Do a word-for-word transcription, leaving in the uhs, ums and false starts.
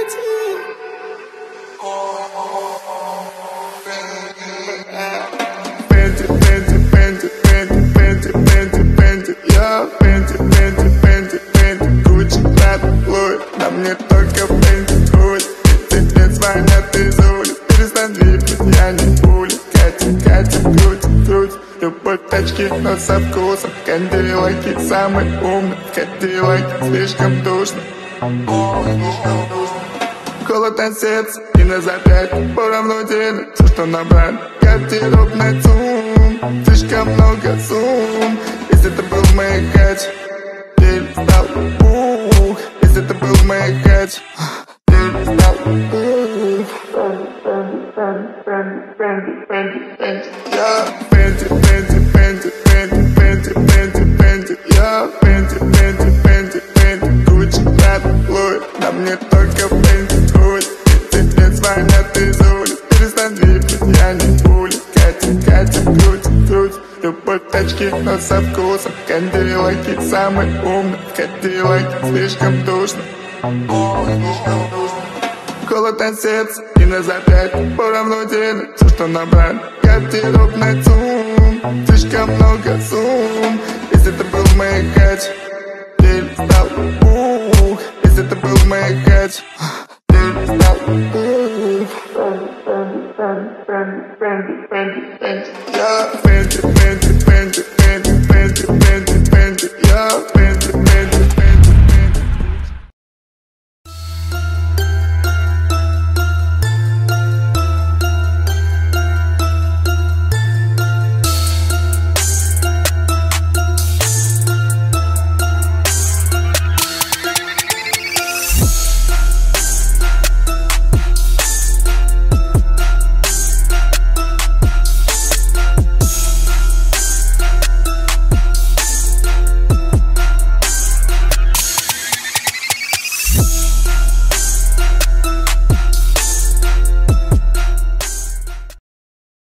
Фэнти, Фэнти, Фэнти, Фэнти, Фэнти, Фэнти, Фэнти, я Фэнти, Фэнти, Фэнти, Фэнти, Гуччи, Прада, Луи, на мне только Фэнти, хуй. Тридцать лет звонят из улиц, перестань липнуть, я не пуля. Катя, Катя, крутит, крутит, любовь тачки, но со вкусом. Кадиллаки самый умный, Кадиллаки слишком душно. Холод на сердце и на запястье, поровну делит все, что набрали. Гардеробный цум, слишком много сумм. Если это был маягач, перестал ух. Если это был маягач, перестал ух. Я Фэнти, Фэнти, Фэнти, Фэнти, Фэнти, Фэнти, Фэнти, я Фэнти, Фэнти, Фэнти, Фэнти, Гуччи, Прада, Луи, на мне только Фэнти, хуй. Тридцать лет звонят из улиц, перестань липнуть, я не пуля. Катя, Катя, крутит, крутит, любовь тачки, но со вкусом. Кадиллаки самый умный, Кадиллаки слишком душно. Холод на сердце и на запястье, поровну делит все, что набрали. Гардеробный цум, слишком много сумм. Если это был маягач, перестал ух. Если это был маягач, перестал ух. Я Фэнти, Фэнти,